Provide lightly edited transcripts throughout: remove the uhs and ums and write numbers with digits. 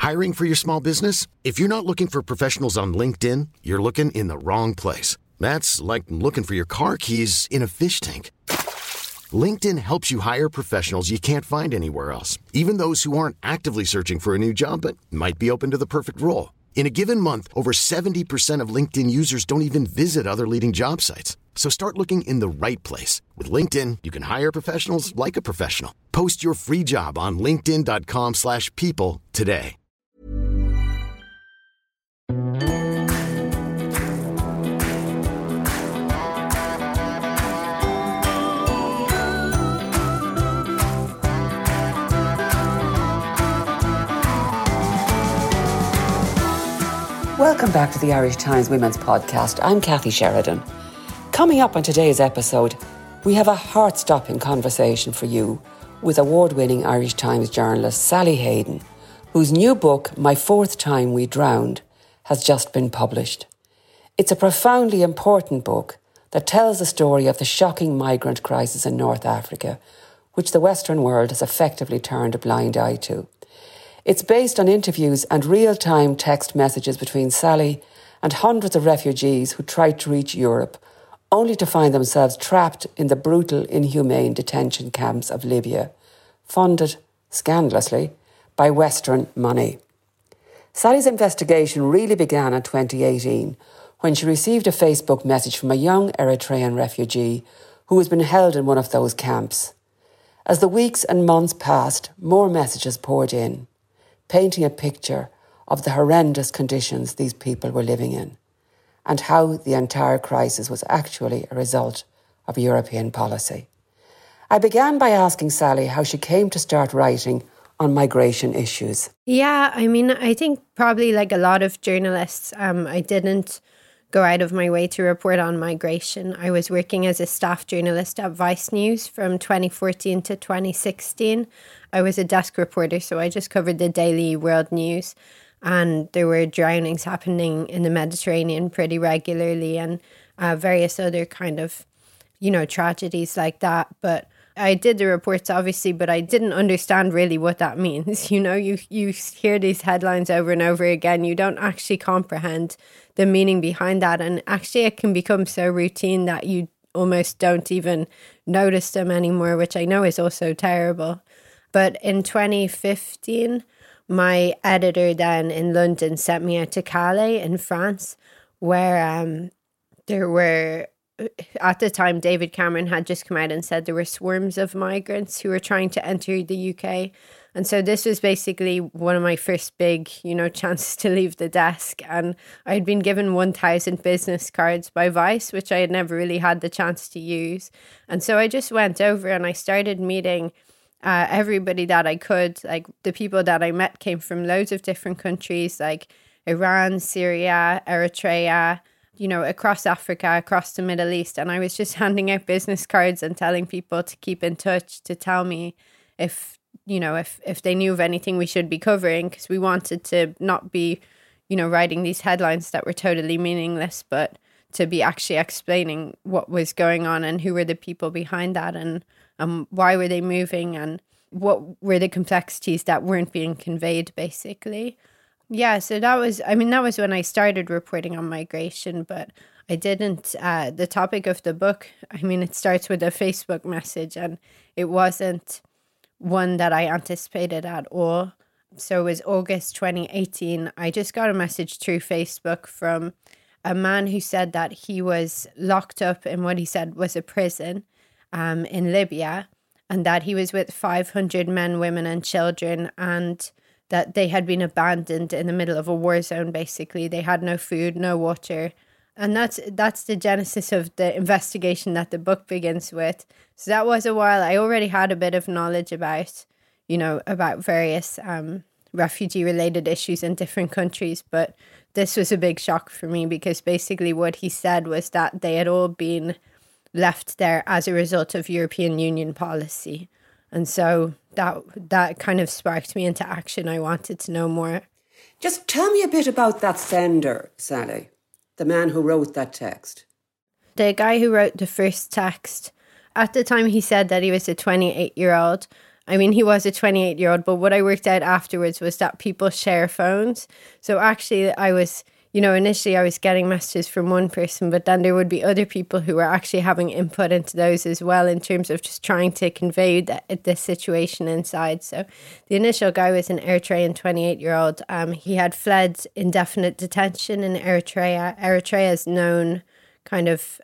Hiring for your small business? If you're not looking for professionals on LinkedIn, you're looking in the wrong place. That's like looking for your car keys in a fish tank. LinkedIn helps you hire professionals you can't find anywhere else, even those who aren't actively searching for a new job but might be open to the perfect role. In a given month, over 70% of LinkedIn users don't even visit other leading job sites. So start looking in the right place. With LinkedIn, you can hire professionals like a professional. Post your free job on linkedin.com/people today. Welcome back to the Irish Times Women's Podcast. I'm Kathy Sheridan. Coming up on today's episode, we have a heart-stopping conversation for you with award-winning Irish Times journalist Sally Hayden, whose new book, My Fourth Time We Drowned, has just been published. It's a profoundly important book that tells the story of the shocking migrant crisis in North Africa, which the Western world has effectively turned a blind eye to. It's based on interviews and real-time text messages between Sally and hundreds of refugees who tried to reach Europe, only to find themselves trapped in the brutal, inhumane detention camps of Libya, funded, scandalously, by Western money. Sally's investigation really began in 2018 when she received a Facebook message from a young Eritrean refugee who has been held in one of those camps. As the weeks and months passed, more messages poured in, painting a picture of the horrendous conditions these people were living in, and how the entire crisis was actually a result of European policy. I began by asking Sally how she came to start writing on migration issues. Yeah, I mean, I think probably like a lot of journalists, I didn't go out of my way to report on migration. I was working as a staff journalist at Vice News from 2014 to 2016. I was a desk reporter, so I just covered the daily world news. And there were drownings happening in the Mediterranean pretty regularly and various other kind of, tragedies like that. But I did the reports, obviously, but I didn't understand really what that means. You hear these headlines over and over again. You don't actually comprehend the meaning behind that. And actually, it can become so routine that you almost don't even notice them anymore, which I know is also terrible. But in 2015, my editor then in London sent me out to Calais in France, where there were, at the time, David Cameron had just come out and said there were swarms of migrants who were trying to enter the UK. And so this was basically one of my first big, chances to leave the desk. And I'd been given 1,000 business cards by Vice, which I had never really had the chance to use. And so I just went over and I started meeting everybody that I could. Like, the people that I met came from loads of different countries, like Iran, Syria, Eritrea, across Africa, across the Middle East. And I was just handing out business cards and telling people to keep in touch, to tell me if they knew of anything we should be covering, because we wanted to not be, writing these headlines that were totally meaningless, but to be actually explaining what was going on and who were the people behind that and why were they moving and what were the complexities that weren't being conveyed, basically. Yeah, so that was when I started reporting on migration, but I didn't, the topic of the book, it starts with a Facebook message and it wasn't one that I anticipated at all. So it was August 2018. I just got a message through Facebook from a man who said that he was locked up in what he said was a prison in Libya, and that he was with 500 men, women and children, and that they had been abandoned in the middle of a war zone, basically. They had no food, no water. And that's the genesis of the investigation that the book begins with. So that was a while. I already had a bit of knowledge about various refugee-related issues in different countries, but this was a big shock for me because basically what he said was that they had all been left there as a result of European Union policy. And so that kind of sparked me into action. I wanted to know more. Just tell me a bit about that sender, Sally, the man who wrote that text. The guy who wrote the first text, at the time he said that he was a 28-year-old I mean, he was a 28-year-old, but what I worked out afterwards was that people share phones. So actually I was, initially I was getting messages from one person, but then there would be other people who were actually having input into those as well in terms of just trying to convey this situation inside. So the initial guy was an Eritrean 28-year-old. He had fled indefinite detention in Eritrea. Eritrea is known kind of,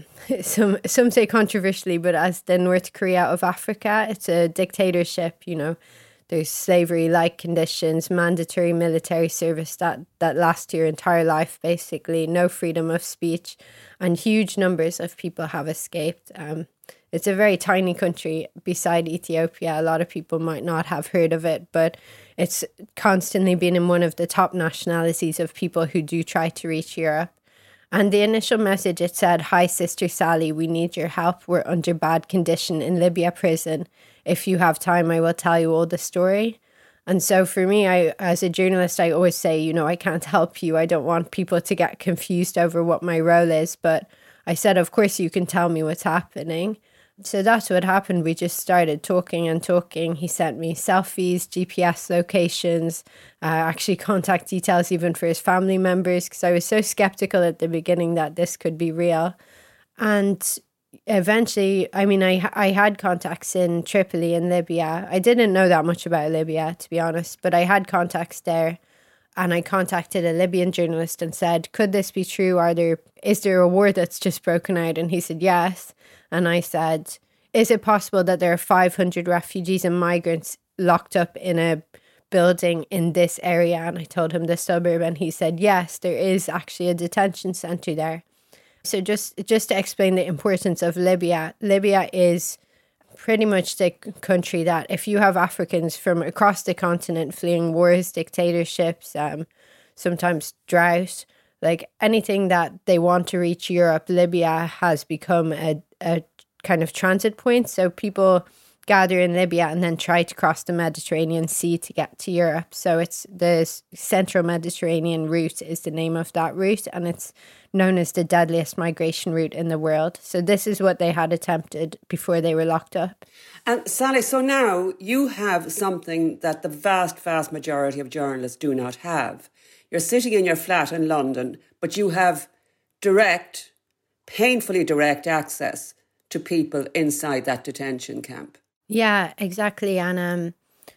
some say controversially, but as the North Korea of Africa. It's a dictatorship, there's slavery-like conditions, mandatory military service that lasts your entire life, basically, no freedom of speech, and huge numbers of people have escaped. It's a very tiny country beside Ethiopia. A lot of people might not have heard of it, but it's constantly been in one of the top nationalities of people who do try to reach Europe. And the initial message, it said, "Hi, Sister Sally, we need your help. We're under bad condition in Libya prison. If you have time, I will tell you all the story." And so for me, as a journalist, I always say, I can't help you. I don't want people to get confused over what my role is. But I said, of course, you can tell me what's happening. So that's what happened. We just started talking and talking. He sent me selfies, GPS locations, actually contact details even for his family members, because I was so skeptical at the beginning that this could be real. And eventually, I had contacts in Tripoli in Libya. I didn't know that much about Libya, to be honest, but I had contacts there. And I contacted a Libyan journalist and said, could this be true? Is there a war that's just broken out? And he said, yes. And I said, is it possible that there are 500 refugees and migrants locked up in a building in this area? And I told him the suburb, and he said, yes, there is actually a detention centre there. So just to explain the importance of Libya, Libya is pretty much the country that if you have Africans from across the continent fleeing wars, dictatorships, sometimes drought, like anything that they want to reach Europe, Libya has become a kind of transit point. So people gather in Libya and then try to cross the Mediterranean Sea to get to Europe. So it's the Central Mediterranean route is the name of that route, and it's known as the deadliest migration route in the world. So this is what they had attempted before they were locked up. And Sally, so now you have something that the vast, vast majority of journalists do not have. You're sitting in your flat in London, but you have painfully direct access to people inside that detention camp. Yeah, exactly. And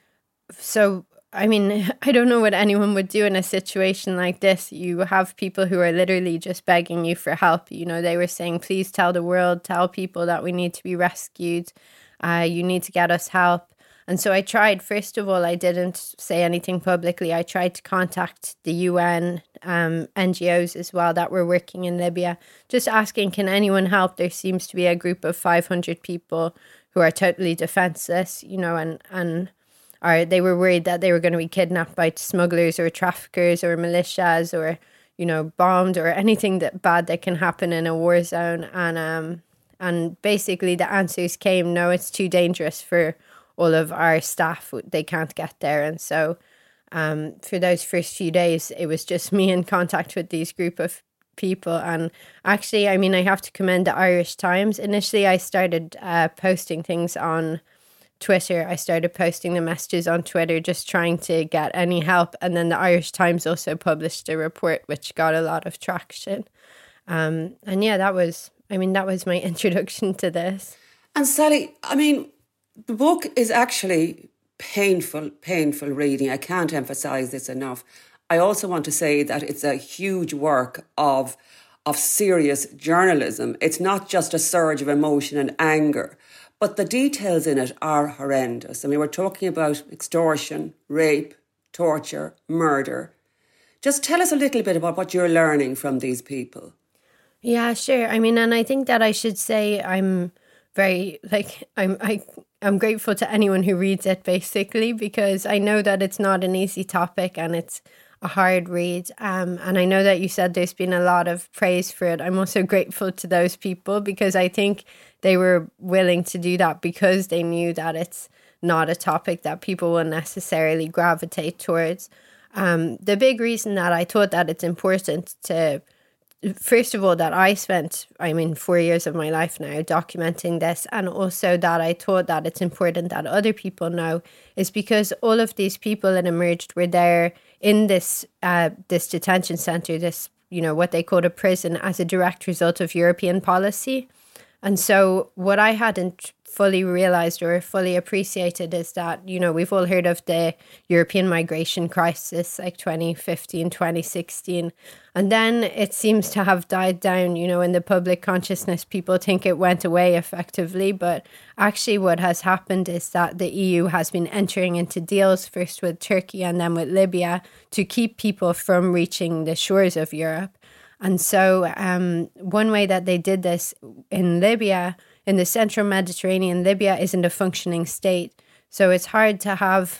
I don't know what anyone would do in a situation like this. You have people who are literally just begging you for help. They were saying, please tell the world, tell people that we need to be rescued. You need to get us help. And so I tried, first of all, I didn't say anything publicly. I tried to contact the UN, NGOs as well that were working in Libya, just asking, can anyone help? There seems to be a group of 500 people who are totally defenseless, and they were worried that they were going to be kidnapped by smugglers or traffickers or militias or, bombed or anything bad that can happen in a war zone. And basically the answers came, no, it's too dangerous for all of our staff. They can't get there. And so for those first few days, it was just me in contact with these group of people. And actually, I have to commend the Irish Times. Initially, I started posting things on Twitter. I started posting the messages on Twitter, just trying to get any help. And then the Irish Times also published a report, which got a lot of traction. And yeah, that was my introduction to this. And Sally, the book is actually painful reading. I can't emphasise this enough. I also want to say that it's a huge work of serious journalism. It's not just a surge of emotion and anger, but the details in it are horrendous. We're talking about extortion, rape, torture, murder. Just tell us a little bit about what you're learning from these people. Yeah, sure. And I think that I should say I'm very, I'm grateful to anyone who reads it, basically, because I know that it's not an easy topic and it's a hard read. And I know that you said there's been a lot of praise for it. I'm also grateful to those people because I think they were willing to do that because they knew that it's not a topic that people will necessarily gravitate towards. The big reason that I thought that it's important to first of all, that I spent, 4 years of my life now documenting this, and also that I thought that it's important that other people know, is because all of these people that emerged were there in this this detention centre, this, what they called a prison, as a direct result of European policy. And so what I hadn't fully realised or fully appreciated is that, we've all heard of the European migration crisis, like 2015, 2016. And then it seems to have died down, in the public consciousness. People think it went away effectively. But actually what has happened is that the EU has been entering into deals, first with Turkey and then with Libya, to keep people from reaching the shores of Europe. And so one way that they did this in Libya, in the central Mediterranean, Libya isn't a functioning state. So it's hard to have,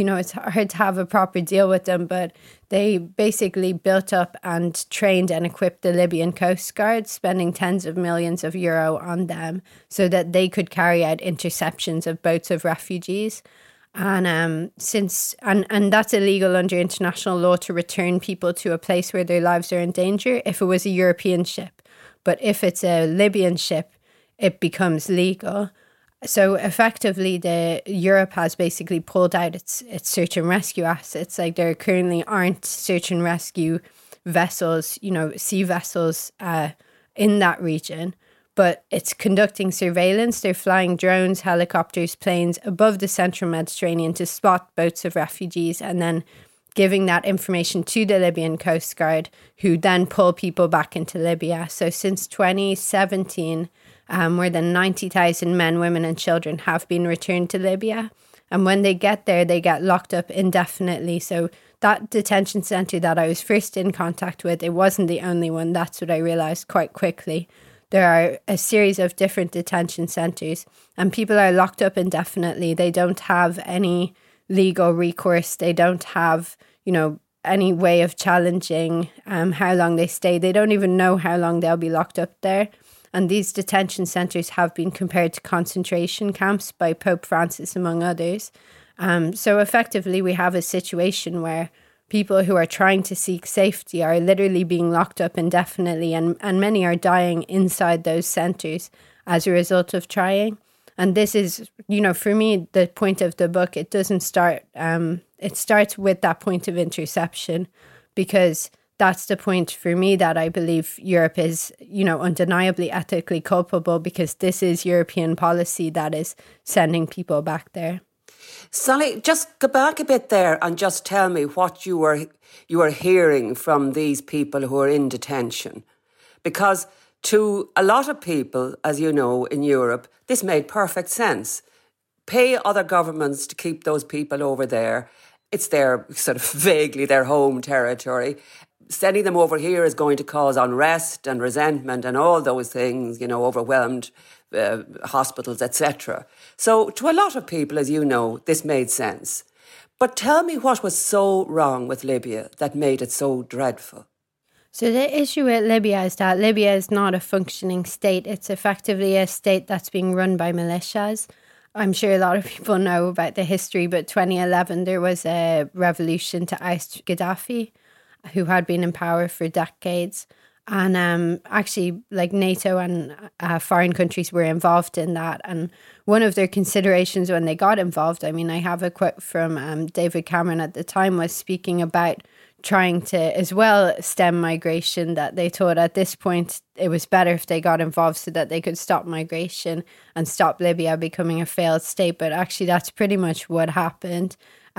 a proper deal with them. But they basically built up and trained and equipped the Libyan Coast Guard, spending tens of millions of euro on them so that they could carry out interceptions of boats of refugees. And and that's illegal under international law, to return people to a place where their lives are in danger if it was a European ship. But if it's a Libyan ship, it becomes legal. So effectively, Europe has basically pulled out its search and rescue assets. Like, there currently aren't search and rescue vessels, sea vessels in that region. But it's conducting surveillance. They're flying drones, helicopters, planes above the central Mediterranean to spot boats of refugees, and then giving that information to the Libyan Coast Guard, who then pull people back into Libya. So since 2017, more than 90,000 men, women and children have been returned to Libya. And when they get there, they get locked up indefinitely. So that detention centre that I was first in contact with, it wasn't the only one. That's what I realised quite quickly. There are a series of different detention centres, and people are locked up indefinitely. They don't have any legal recourse. They don't have, any way of challenging how long they stay. They don't even know how long they'll be locked up there. And these detention centres have been compared to concentration camps by Pope Francis, among others. So effectively, we have a situation where people who are trying to seek safety are literally being locked up indefinitely, and many are dying inside those centres as a result of trying. And this is, for me, the point of the book. It doesn't start, it starts with that point of interception, because that's the point for me that I believe Europe is, undeniably ethically culpable, because this is European policy that is sending people back there. Sally, just go back a bit there and just tell me what you were hearing from these people who are in detention. Because to a lot of people, as you know, in Europe, this made perfect sense. Pay other governments to keep those people over there. It's their sort of vaguely their home territory. Sending them over here is going to cause unrest and resentment and all those things, overwhelmed hospitals, etc. So to a lot of people, as you know, this made sense. But tell me what was so wrong with Libya that made it so dreadful. So the issue with Libya is that Libya is not a functioning state. It's effectively a state that's being run by militias. I'm sure a lot of people know about the history, but 2011 there was a revolution to oust Gaddafi, who had been in power for decades. And actually, like, NATO and foreign countries were involved in that. And one of their considerations when they got involved, I have a quote from David Cameron at the time, was speaking about trying to as well stem migration, that they thought at this point it was better if they got involved so that they could stop migration and stop Libya becoming a failed state. But actually that's pretty much what happened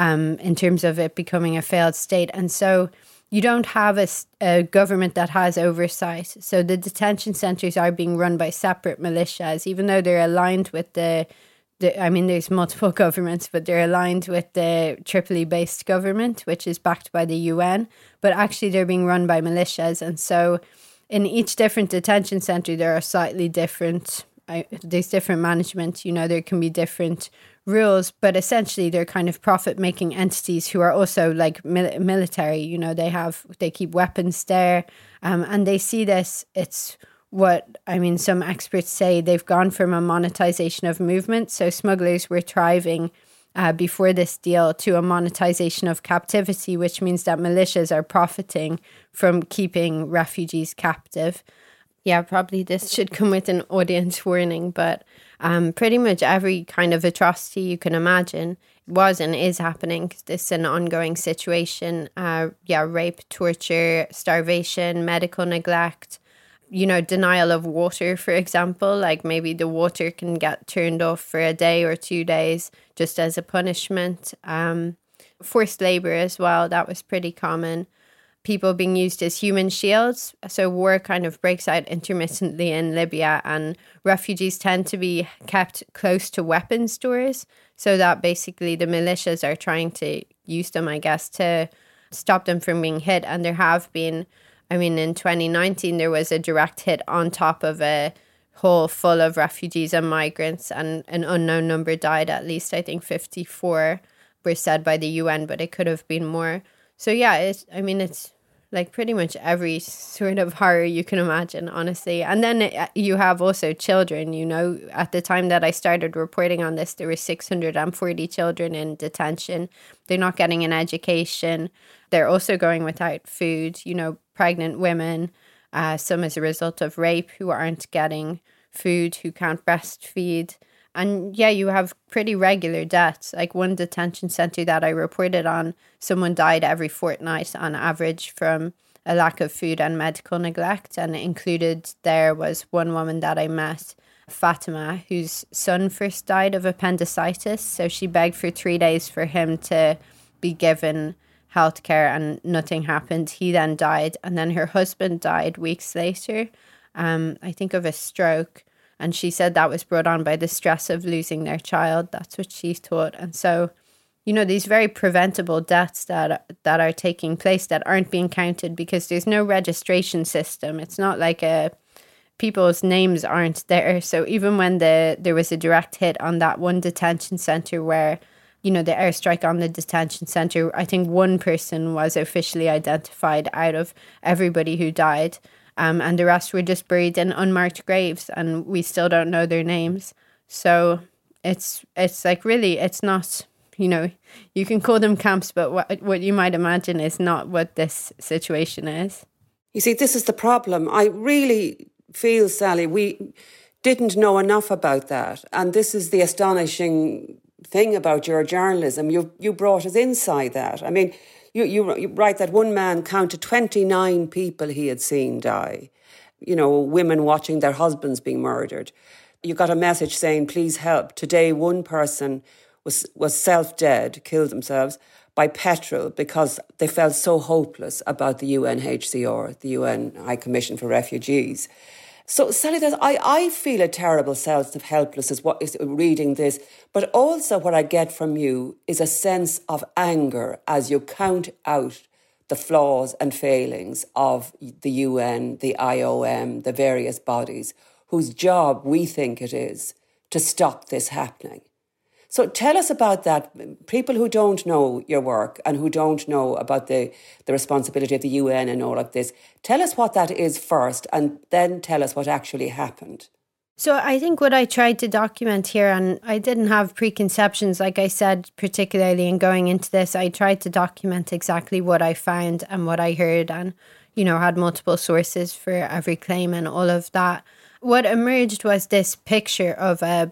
in terms of it becoming a failed state. And so you don't have a government that has oversight. So the detention centres are being run by separate militias, even though they're aligned with there's multiple governments, but they're aligned with the Tripoli-based government, which is backed by the UN. But actually they're being run by militias. And so in each different detention centre, there are slightly different, there's different management, there can be different rules, but essentially they're kind of profit-making entities who are also like military. They keep weapons there, and they see this. It's what some experts say they've gone from a monetization of movement. So smugglers were thriving before this deal to a monetization of captivity, which means that militias are profiting from keeping refugees captive. Yeah, probably this should come with an audience warning, but pretty much every kind of atrocity you can imagine was and is happening. This is an ongoing situation. Rape, torture, starvation, medical neglect, denial of water, for example. Like maybe the water can get turned off for a day or 2 days just as a punishment. Forced labor as well, that was pretty common. People being used as human shields. So war kind of breaks out intermittently in Libya, and refugees tend to be kept close to weapon stores, so that basically the militias are trying to use them, I guess, to stop them from being hit. And there have been, in 2019, there was a direct hit on top of a hole full of refugees and migrants, and an unknown number died. At least I think 54 were said by the UN, but it could have been more. So yeah, it's like pretty much every sort of horror you can imagine, honestly. And then you have also children, at the time that I started reporting on this, there were 640 children in detention. They're not getting an education. They're also going without food, pregnant women, some as a result of rape, who aren't getting food, who can't breastfeed. And yeah, you have pretty regular deaths. Like one detention centre that I reported on, someone died every fortnight on average from a lack of food and medical neglect. And included there was one woman that I met, Fatima, whose son first died of appendicitis. So she begged for 3 days for him to be given healthcare, and nothing happened. He then died. And then her husband died weeks later, I think of a stroke. And she said that was brought on by the stress of losing their child. That's what she thought. And so, these very preventable deaths that are taking place that aren't being counted because there's no registration system. It's not like people's names aren't there. So even when there was a direct hit on that one detention centre where, the airstrike on the detention centre, I think one person was officially identified out of everybody who died. And the rest were just buried in unmarked graves, and we still don't know their names. So it's like, really, it's not, you can call them camps, but what you might imagine is not what this situation is. You see, this is the problem. I really feel, Sally, we didn't know enough about that. And this is the astonishing thing about your journalism. You brought us inside that. You write that one man counted 29 people he had seen die. Women watching their husbands being murdered. You got a message saying, please help. Today, one person was self-dead, killed themselves by petrol because they felt so hopeless about the UNHCR, the UN High Commission for Refugees. So, Sally, I feel a terrible sense of helplessness reading this, but also what I get from you is a sense of anger as you count out the flaws and failings of the UN, the IOM, the various bodies whose job we think it is to stop this happening. So tell us about that. People who don't know your work and who don't know about the responsibility of the UN and all of this, tell us what that is first, and then tell us what actually happened. So I think what I tried to document here, and I didn't have preconceptions, like I said, particularly in going into this, I tried to document exactly what I found and what I heard, and, had multiple sources for every claim and all of that. What emerged was this picture of a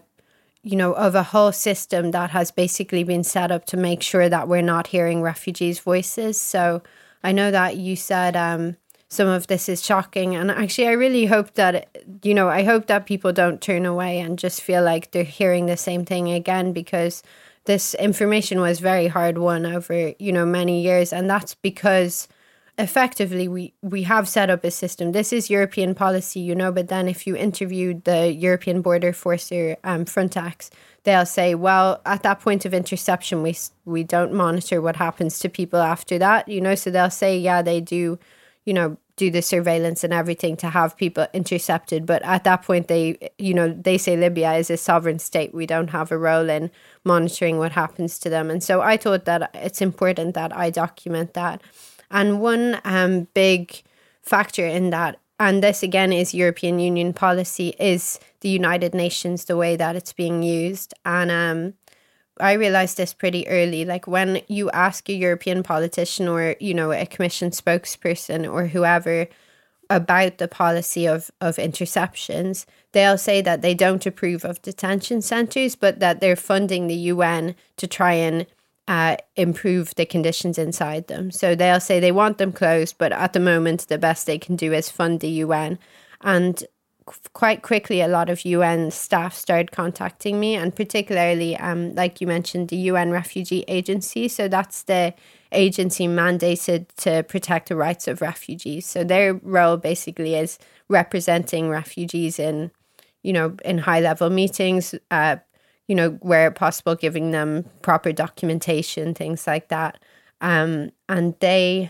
whole system that has basically been set up to make sure that we're not hearing refugees' voices. So I know that you said some of this is shocking. And actually, I really hope that, I hope that people don't turn away and just feel like they're hearing the same thing again, because this information was very hard won over, many years. And that's because effectively, we have set up a system. This is European policy, but then if you interviewed the European Border Force, Frontex, they'll say, well, at that point of interception, we don't monitor what happens to people after that, so they'll say, yeah, they do, do the surveillance and everything to have people intercepted. But at that point, they say Libya is a sovereign state. We don't have a role in monitoring what happens to them. And so I thought that it's important that I document that. And one big factor in that, and this again is European Union policy, is the United Nations, the way that it's being used. And I realized this pretty early. Like when you ask a European politician or, you know, a commission spokesperson or whoever about the policy of interceptions, they'll say that they don't approve of detention centres, but that they're funding the UN to try and improve the conditions inside them. So they'll say they want them closed, but at the moment the best they can do is fund the UN. And quite quickly, a lot of UN staff started contacting me, and particularly, like you mentioned, the UN Refugee Agency. So that's the agency mandated to protect the rights of refugees. So their role basically is representing refugees in, you know, in high-level meetings, you know, where possible, giving them proper documentation, things like that. And they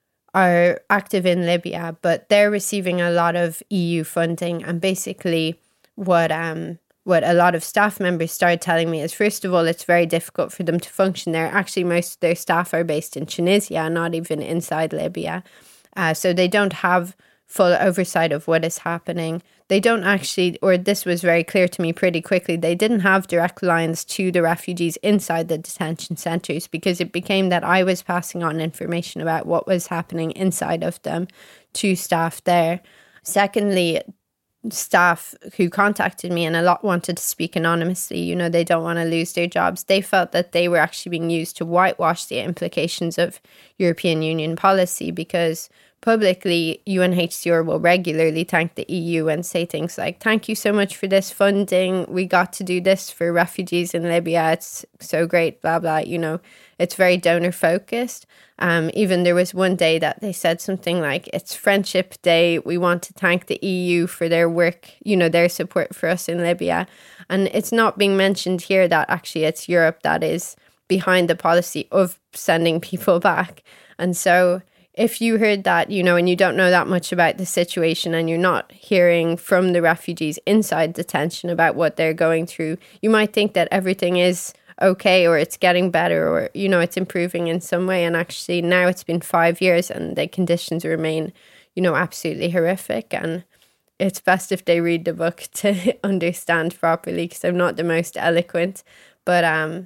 are active in Libya, but they're receiving a lot of EU funding. And basically what a lot of staff members started telling me is, first of all, it's very difficult for them to function there. Actually, most of their staff are based in Tunisia, not even inside Libya. So they don't have full oversight of what is happening. They don't actually, or this was very clear to me pretty quickly, they didn't have direct lines to the refugees inside the detention centres, because it became that I was passing on information about what was happening inside of them to staff there. Secondly, staff who contacted me, and a lot wanted to speak anonymously, you know, they don't want to lose their jobs. They felt that they were actually being used to whitewash the implications of European Union policy, because publicly UNHCR will regularly thank the EU and say things like, thank you so much for this funding, we got to do this for refugees in Libya, it's so great, blah blah, you know, it's very donor focused. Even there was one day that they said something like, it's Friendship Day, we want to thank the EU for their work, you know, their support for us in Libya. And it's not being mentioned here that actually it's Europe that is behind the policy of sending people back. And so if you heard that, you know, and you don't know that much about the situation, and you're not hearing from the refugees inside detention about what they're going through, you might think that everything is okay, or it's getting better, or, you know, it's improving in some way. And actually now it's been 5 years and the conditions remain, you know, absolutely horrific. And it's best if they read the book to understand properly, because I'm not the most eloquent. But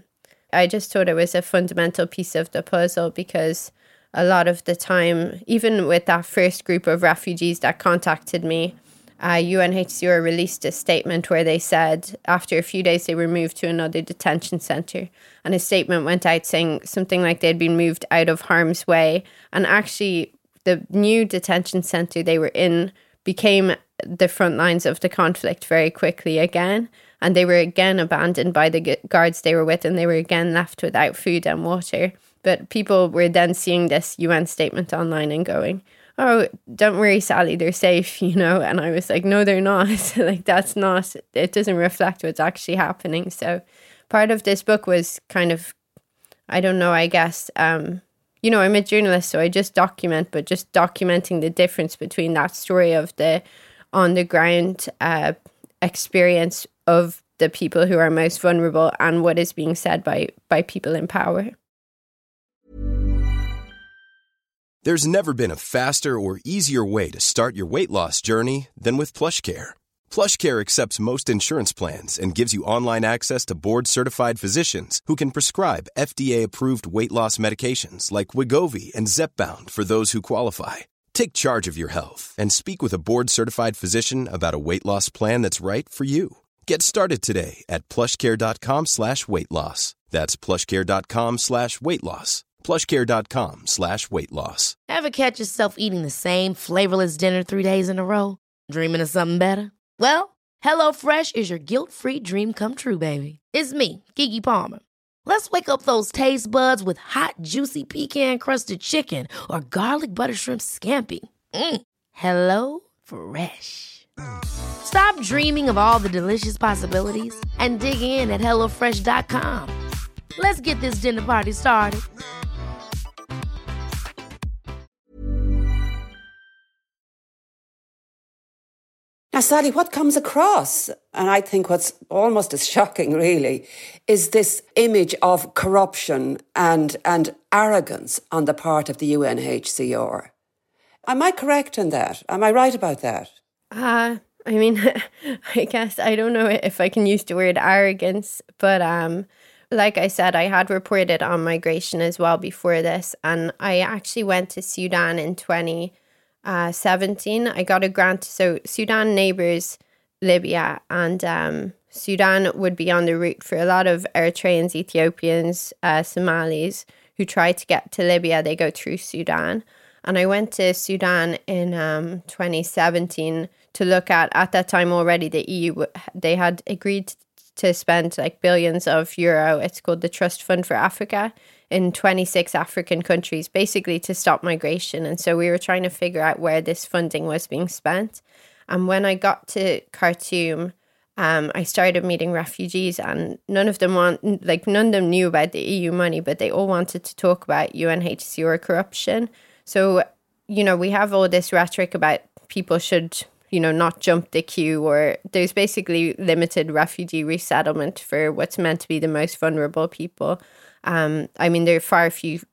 I just thought it was a fundamental piece of the puzzle, because a lot of the time, even with that first group of refugees that contacted me, UNHCR released a statement where they said after a few days they were moved to another detention centre. And a statement went out saying something like they'd been moved out of harm's way. And actually, the new detention centre they were in became the front lines of the conflict very quickly again. And they were again abandoned by the guards they were with, and they were again left without food and water. But people were then seeing this UN statement online and going, oh, don't worry, Sally, they're safe, you know. And I was like, no, they're not. Like, that's not, it doesn't reflect what's actually happening. So part of this book was kind of, I don't know, I guess, you know, I'm a journalist, so I just document, but just documenting the difference between that story of the on the ground experience of the people who are most vulnerable and what is being said by people in power. There's never been a faster or easier way to start your weight loss journey than with PlushCare. PlushCare accepts most insurance plans and gives you online access to board-certified physicians who can prescribe FDA-approved weight loss medications like Wegovy and Zepbound for those who qualify. Take charge of your health and speak with a board-certified physician about a weight loss plan that's right for you. Get started today at plushcare.com/weight-loss. That's plushcare.com/weight-loss. plushcare.com/weight-loss. Ever catch yourself eating the same flavorless dinner 3 days in a row? Dreaming of something better? Well, HelloFresh is your guilt-free dream come true, baby. It's me, Keke Palmer. Let's wake up those taste buds with hot, juicy pecan-crusted chicken or garlic butter shrimp scampi. Hello Fresh. Stop dreaming of all the delicious possibilities and dig in at HelloFresh.com. Let's get this dinner party started. Now, Sally, what comes across, and I think what's almost as shocking, really, is this image of corruption and arrogance on the part of the UNHCR. Am I correct in that? Am I right about that? I mean, I guess I don't know if I can use the word arrogance, but like I said, I had reported on migration as well before this, and I actually went to Sudan in 2017. I got a grant. So Sudan neighbours Libya, and Sudan would be on the route for a lot of Eritreans, Ethiopians, Somalis who try to get to Libya. They go through Sudan. And I went to Sudan in 2017 to look at that time already the EU, they had agreed to spend like billions of euro. It's called the Trust Fund for Africa in 26 African countries, basically to stop migration. And so we were trying to figure out where this funding was being spent. And when I got to Khartoum, I started meeting refugees, and none of them knew about the EU money, but they all wanted to talk about UNHCR corruption. So, we have all this rhetoric about people should, not jump the queue, or there's basically limited refugee resettlement for what's meant to be the most vulnerable people. There are far fewer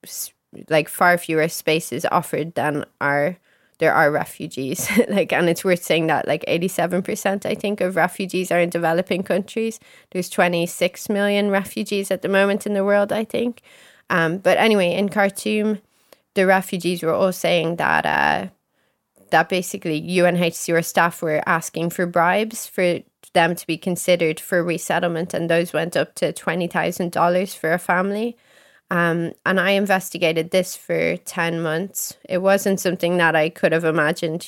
spaces offered than there are refugees. And it's worth saying that 87%, I think, of refugees are in developing countries. There's 26 million refugees at the moment in the world, I think. But anyway, in Khartoum, the refugees were all saying that basically UNHCR staff were asking for bribes for them to be considered for resettlement, and those went up to $20,000 for a family. And I investigated this for 10 months. It wasn't something that I could have imagined,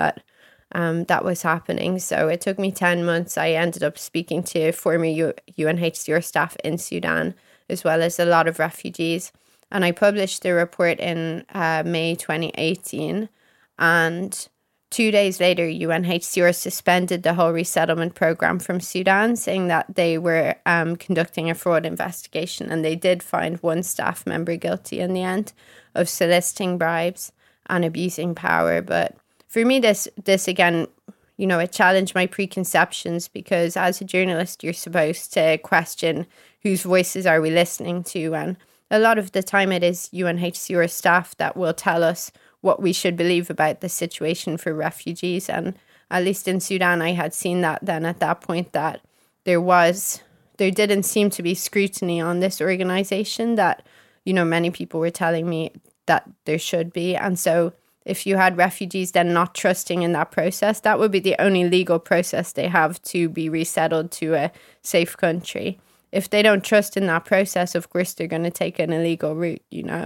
that was happening. So it took me 10 months. I ended up speaking to former UNHCR staff in Sudan, as well as a lot of refugees. And I published the report in May 2018. And 2 days later, UNHCR suspended the whole resettlement program from Sudan, saying that they were conducting a fraud investigation. And they did find one staff member guilty in the end of soliciting bribes and abusing power. But for me, this again, it challenged my preconceptions, because as a journalist, you're supposed to question whose voices are we listening to. And a lot of the time it is UNHCR staff that will tell us what we should believe about the situation for refugees. And at least in Sudan, I had seen that then at that point that there didn't seem to be scrutiny on this organization that, many people were telling me that there should be. And so if you had refugees then not trusting in that process, that would be the only legal process they have to be resettled to a safe country. If they don't trust in that process, of course, they're going to take an illegal route,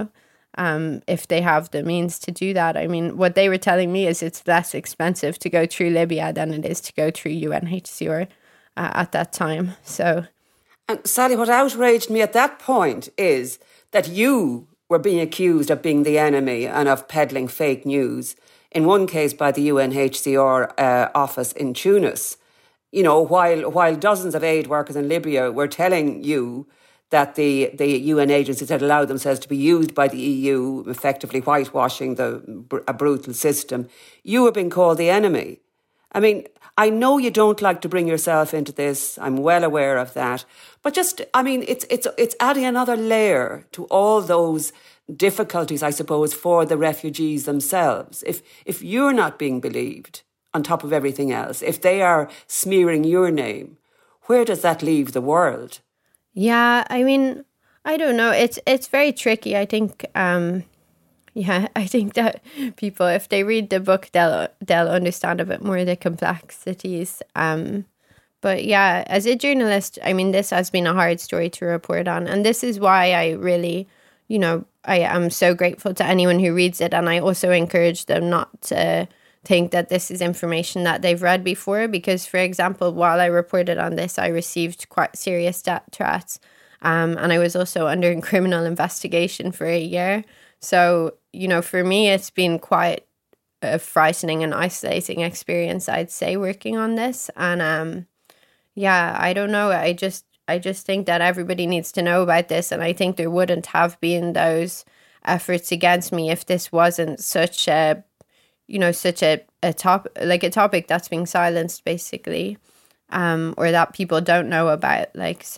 if they have the means to do that. What they were telling me is it's less expensive to go through Libya than it is to go through UNHCR at that time. So, and Sally, what outraged me at that point is that you were being accused of being the enemy and of peddling fake news, in one case by the UNHCR office in Tunis. While dozens of aid workers in Libya were telling you that the UN agencies had allowed themselves to be used by the EU, effectively whitewashing a brutal system, you were being called the enemy. I know you don't like to bring yourself into this. I'm well aware of that. But it's adding another layer to all those difficulties, I suppose, for the refugees themselves. If you're not being believed, on top of everything else, if they are smearing your name, where does that leave the world? Yeah, I don't know. It's very tricky. I think, I think that people, if they read the book, they'll understand a bit more the complexities. But yeah, as a journalist, this has been a hard story to report on, and this is why I really, I am so grateful to anyone who reads it, and I also encourage them not to think that this is information that they've read before, because, for example, while I reported on this, I received quite serious death threats, and I was also under criminal investigation for a year. So, for me, it's been quite a frightening and isolating experience, I'd say, working on this. And I don't know. I just think that everybody needs to know about this, and I think there wouldn't have been those efforts against me if this wasn't such a topic that's being silenced, basically, or that people don't know about.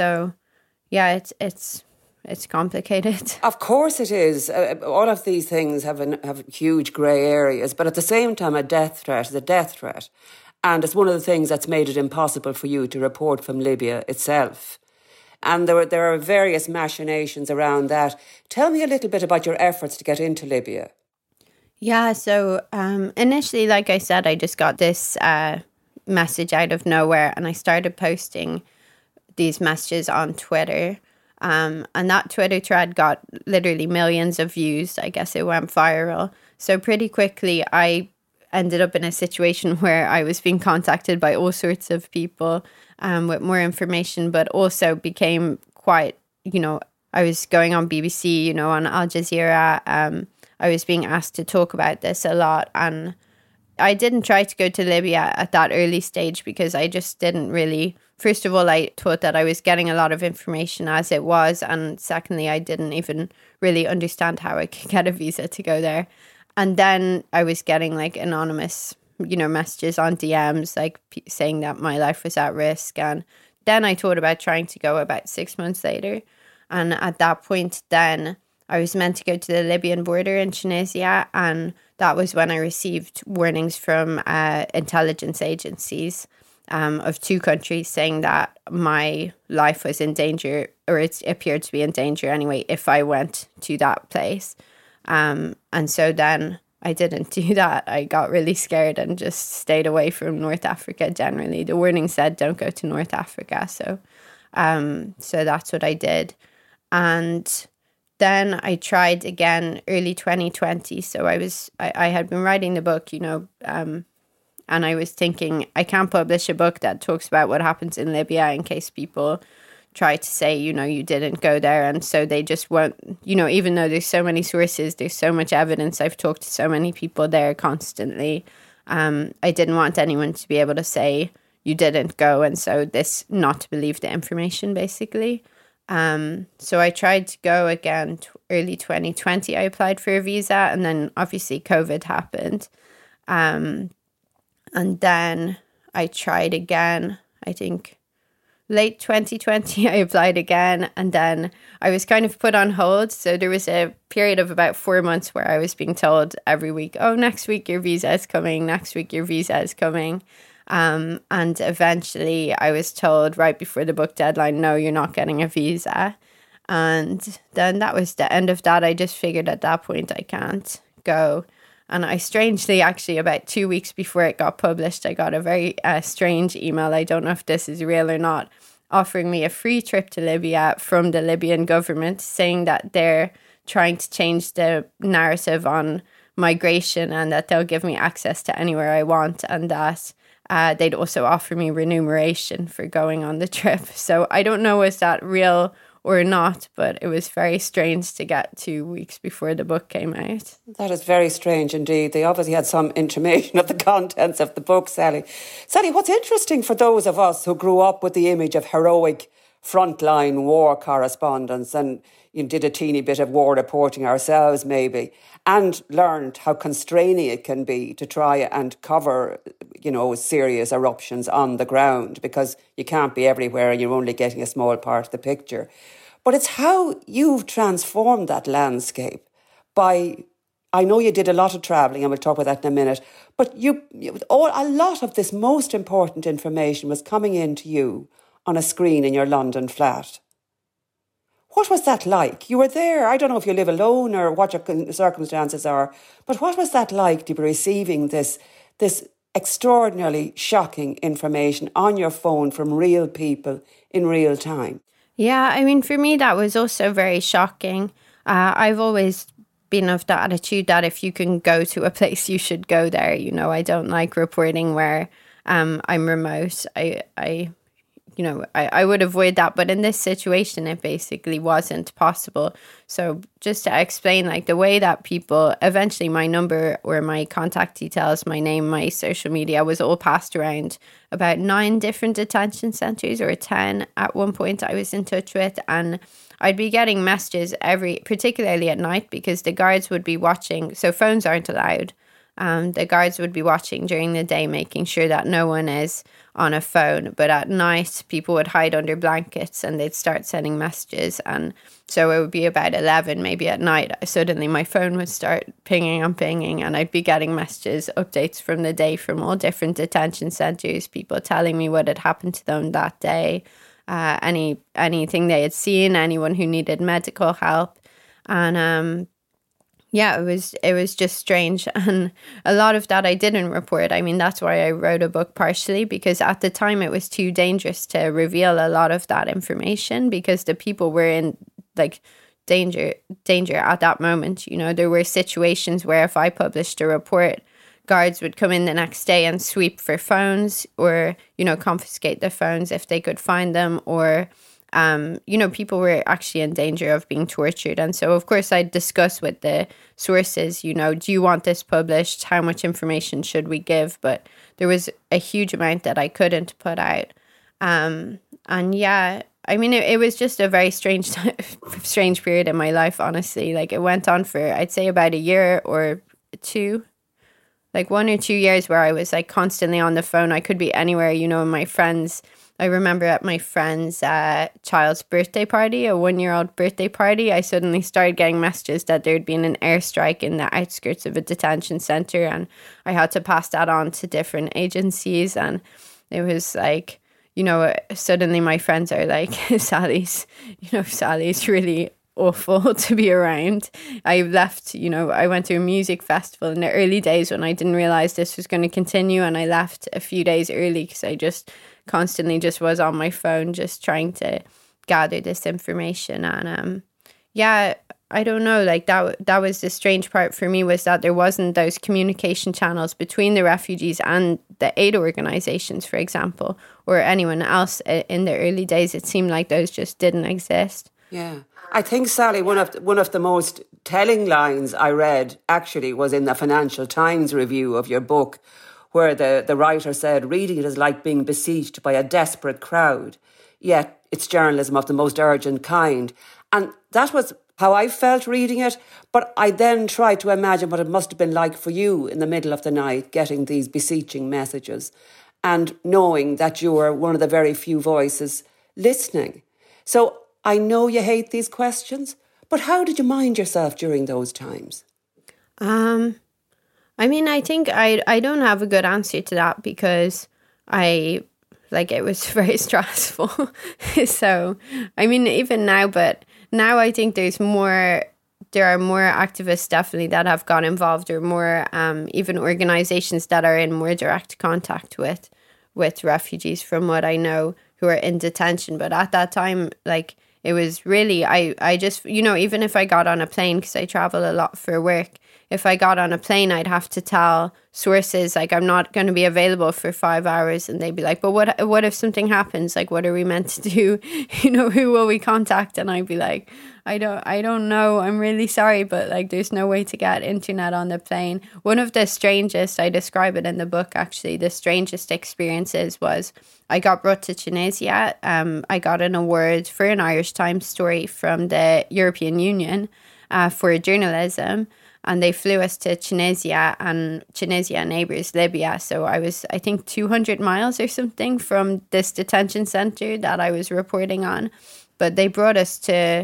It's complicated. Of course it is. All of these things have huge grey areas, but at the same time, a death threat is a death threat. And it's one of the things that's made it impossible for you to report from Libya itself. And there are various machinations around that. Tell me a little bit about your efforts to get into Libya. Yeah, so initially, like I said, I just got this message out of nowhere, and I started posting these messages on Twitter. And that Twitter thread got literally millions of views. I guess it went viral. So pretty quickly, I ended up in a situation where I was being contacted by all sorts of people with more information, but also became quite, I was going on BBC, on Al Jazeera. I was being asked to talk about this a lot, and I didn't try to go to Libya at that early stage because I just didn't really. First of all, I thought that I was getting a lot of information as it was, and secondly, I didn't even really understand how I could get a visa to go there. And then I was getting like anonymous, messages on DMs, like saying that my life was at risk. And then I thought about trying to go about 6 months later, and at that point, then I was meant to go to the Libyan border in Tunisia, and that was when I received warnings from intelligence agencies of 2 countries saying that my life was in danger, or it appeared to be in danger anyway, if I went to that place. And so then I didn't do that. I got really scared and just stayed away from North Africa generally. The warning said don't go to North Africa. So that's what I did. And then I tried again early 2020. So I had been writing the book, and I was thinking I can't publish a book that talks about what happens in Libya in case people try to say, you didn't go there. And so they just won't, even though there's so many sources, there's so much evidence. I've talked to so many people there constantly. I didn't want anyone to be able to say you didn't go. And so this not to believe the information, basically. So I tried to go again early 2020. I applied for a visa, and then obviously COVID happened. And then I tried again, I think late 2020, I applied again, and then I was kind of put on hold. So there was a period of about 4 months where I was being told every week, oh, next week your visa is coming, next week your visa is coming. And eventually I was told right before the book deadline, no, you're not getting a visa. And then that was the end of that. I just figured at that point I can't go. And I strangely, actually, about 2 weeks before it got published, I got a very strange email. I don't know if this is real or not, offering me a free trip to Libya from the Libyan government, saying that they're trying to change the narrative on migration and that they'll give me access to anywhere I want, and that they'd also offer me remuneration for going on the trip. So I don't know, is that real or not, but it was very strange to get 2 weeks before the book came out. That is very strange indeed. They obviously had some intimation of the contents of the book, Sally. Sally, what's interesting for those of us who grew up with the image of heroic frontline war correspondents and did a teeny bit of war reporting ourselves maybe, and learned how constraining it can be to try and cover, serious eruptions on the ground because you can't be everywhere and you're only getting a small part of the picture. But it's how you've transformed that landscape by, I know you did a lot of travelling and we'll talk about that in a minute, but a lot of this most important information was coming into you on a screen in your London flat. What was that like? You were there. I don't know if you live alone or what your circumstances are, but what was that like to be receiving this extraordinarily shocking information on your phone from real people in real time? Yeah, I mean, for me, that was also very shocking. I've always been of the attitude that if you can go to a place, you should go there. I don't like reporting where I'm remote. I would avoid that. But in this situation, it basically wasn't possible. So just to explain, the way that people, eventually my number or my contact details, my name, my social media was all passed around about 9 different detention centres, or 10 at one point I was in touch with. And I'd be getting messages particularly at night, because the guards would be watching. So phones aren't allowed. The guards would be watching during the day, making sure that no one is on a phone. But at night, people would hide under blankets and they'd start sending messages. And so it would be about 11, maybe at night. Suddenly my phone would start pinging and I'd be getting messages, updates from the day from all different detention centres, people telling me what had happened to them that day. anything they had seen, anyone who needed medical help. And yeah, it was just strange. And a lot of that I didn't report. I mean, that's why I wrote a book, partially because at the time it was too dangerous to reveal a lot of that information, because the people were in like danger at that moment. You know, there were situations where if I published a report, guards would come in the next day and sweep for phones, or, you know, confiscate the phones if they could find them, or you know, people were actually in danger of being tortured. And so, of course, I'd discuss with the sources, you know, do you want this published? How much information should we give? But there was a huge amount that I couldn't put out. And yeah, I mean, it was just a very strange period in my life, honestly. Like, it went on for, I'd say, about a year or two, like 1 or 2 years, where I was like constantly on the phone. I could be anywhere, you know, my friends. I remember at my friend's child's birthday party, a 1-year-old birthday party, I suddenly started getting messages that there'd been an airstrike in the outskirts of a detention centre, and I had to pass that on to different agencies. And it was like, you know, suddenly my friends are like, Sally's really awful to be around. I left, you know, I went to a music festival in the early days when I didn't realise this was going to continue, and I left a few days early because I just constantly just was on my phone just trying to gather this information. And yeah, I don't know, like that was the strange part for me, was that there wasn't those communication channels between the refugees and the aid organisations, for example, or anyone else in the early days. It seemed like those just didn't exist. Yeah. I think, Sally, one of the most telling lines I read actually was in the Financial Times review of your book, where the writer said, reading it is like being besieged by a desperate crowd, yet it's journalism of the most urgent kind. And that was how I felt reading it. But I then tried to imagine what it must have been like for you in the middle of the night, getting these beseeching messages and knowing that you were one of the very few voices listening. So I know you hate these questions, but how did you mind yourself during those times? I mean, I think I don't have a good answer to that, because it was very stressful. So, I mean, even now, but now I think there are more activists definitely that have got involved, or more even organisations that are in more direct contact with refugees, from what I know, who are in detention. But at that time, like, it was really, I just, you know, even if I got on a plane, because I travel a lot for work, if I got on a plane, I'd have to tell sources, like, I'm not going to be available for 5 hours. And they'd be like, but what if something happens? Like, what are we meant to do? You know, who will we contact? And I'd be like, I don't know. I'm really sorry, but like, there's no way to get internet on the plane. One of the strangest, I describe it in the book, actually, the strangest experiences was I got brought to Tunisia. I got an award for an Irish Times story from the European Union for journalism. And they flew us to Tunisia, and Tunisia neighbours Libya. So I was, I think, 200 miles or something from this detention centre that I was reporting on. But they brought us to,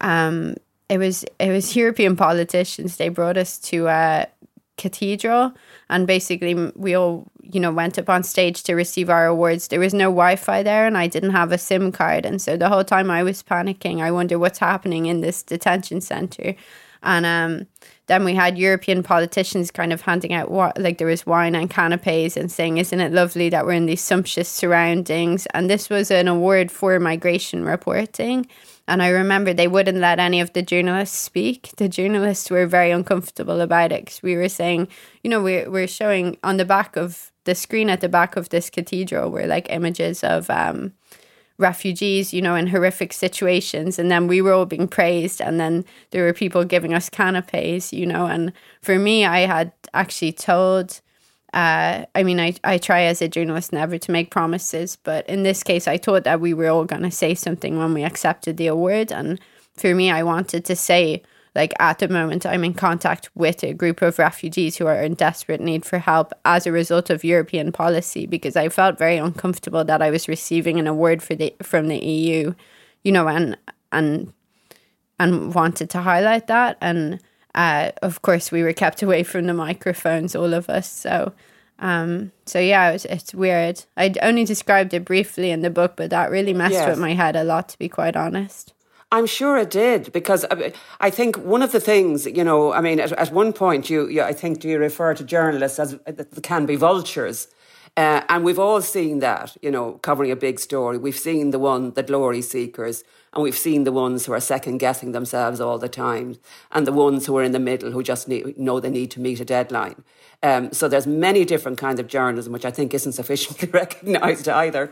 it was European politicians. They brought us to a cathedral, and basically we all, you know, went up on stage to receive our awards. There was no Wi-Fi there, and I didn't have a SIM card. And so the whole time I was panicking. I wonder what's happening in this detention centre. And then we had European politicians kind of handing out, like, there was wine and canapes, and saying, isn't it lovely that we're in these sumptuous surroundings? And this was an award for migration reporting. And I remember they wouldn't let any of the journalists speak. The journalists were very uncomfortable about it, because we were saying, you know, we're showing on the back of the screen at the back of this cathedral were like images of refugees, you know, in horrific situations. And then we were all being praised. And then there were people giving us canapes, you know. And for me, I had actually told, I try as a journalist never to make promises. But in this case, I thought that we were all going to say something when we accepted the award. And for me, I wanted to say, like, at the moment, I'm in contact with a group of refugees who are in desperate need for help as a result of European policy, because I felt very uncomfortable that I was receiving an award from the EU, you know, and wanted to highlight that. And of course, we were kept away from the microphones, all of us. So So yeah, it's weird. I only described it briefly in the book, but that really messed with my head a lot, to be quite honest. I'm sure it did, because I think one of the things, you know, I mean, at one point, I think you refer to journalists as that can be vultures. And we've all seen that, you know, covering a big story. We've seen the glory seekers, and we've seen the ones who are second guessing themselves all the time, and the ones who are in the middle who just know they need to meet a deadline. So there's many different kinds of journalism, which I think isn't sufficiently recognised either.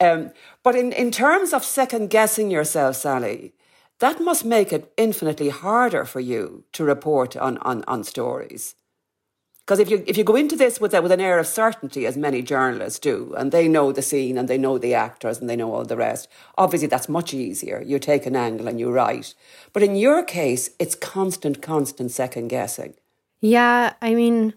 But in terms of second guessing yourself, Sally, that must make it infinitely harder for you to report on stories. Because if you go into this with an air of certainty, as many journalists do, and they know the scene and they know the actors and they know all the rest, obviously that's much easier. You take an angle and you write. But in your case, it's constant second guessing. Yeah, I mean,